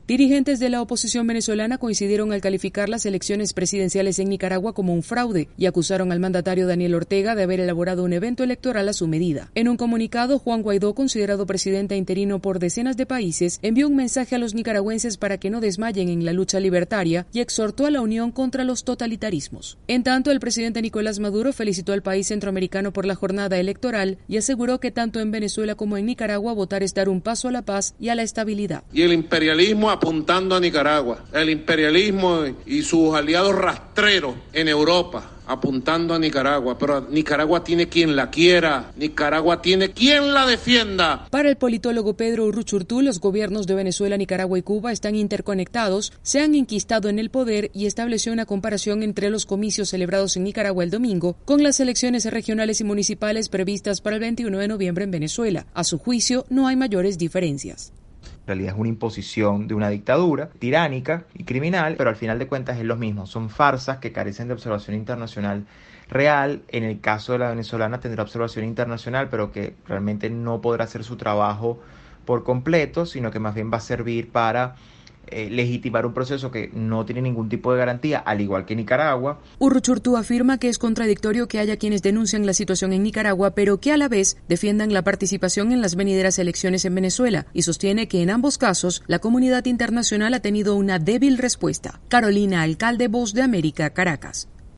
Dirigentes de la oposición venezolana coincidieron al calificar las elecciones presidenciales en Nicaragua como un fraude y acusaron al mandatario Daniel Ortega de haber elaborado un evento electoral a su medida. En un comunicado, Juan Guaidó, considerado presidente interino por decenas de países, envió un mensaje a los nicaragüenses para que no desmayen en la lucha libertaria y exhortó a la unión contra los totalitarismos. En tanto, el presidente Nicolás Maduro felicitó al país centroamericano por la jornada electoral y aseguró que tanto en Venezuela como en Nicaragua votar es dar un paso a la paz y a la estabilidad. Y el imperialismo apuntando a Nicaragua, el imperialismo y sus aliados rastreros en Europa apuntando a Nicaragua, pero Nicaragua tiene quien la quiera, Nicaragua tiene quien la defienda. Para el politólogo Pedro Urruchurtu, los gobiernos de Venezuela, Nicaragua y Cuba están interconectados, se han enquistado en el poder y estableció una comparación entre los comicios celebrados en Nicaragua el domingo con las elecciones regionales y municipales previstas para el 21 de noviembre en Venezuela. A su juicio, no hay mayores diferencias. En realidad es una imposición de una dictadura tiránica y criminal, pero al final de cuentas es lo mismo. Son farsas que carecen de observación internacional real. En el caso de la venezolana tendrá observación internacional, pero que realmente no podrá hacer su trabajo por completo, sino que más bien va a servir para legitimar un proceso que no tiene ningún tipo de garantía, al igual que Nicaragua. Urruchurtu afirma que es contradictorio que haya quienes denuncian la situación en Nicaragua, pero que a la vez defiendan la participación en las venideras elecciones en Venezuela, y sostiene que en ambos casos la comunidad internacional ha tenido una débil respuesta. Carolina Alcalde, Voz de América, Caracas.